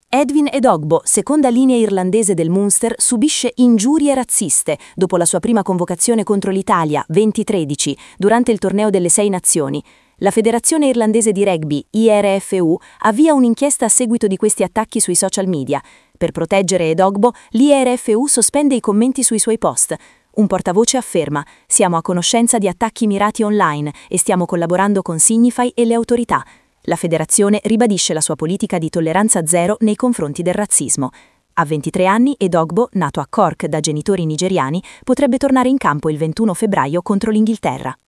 Edwin Edogbo, seconda linea irlandese del Munster, subisce ingiurie razziste dopo la sua prima convocazione contro l'Italia, 2013, durante il torneo delle Sei Nazioni. La Federazione Irlandese di Rugby, IRFU, avvia un'inchiesta a seguito di questi attacchi sui social media. Per proteggere Edogbo, l'IRFU sospende i commenti sui suoi post. Un portavoce afferma: «Siamo a conoscenza di attacchi mirati online e stiamo collaborando con Signify e le autorità». La federazione ribadisce la sua politica di tolleranza zero nei confronti del razzismo. A 23 anni, Edogbo, nato a Cork da genitori nigeriani, potrebbe tornare in campo il 21 febbraio contro l'Inghilterra.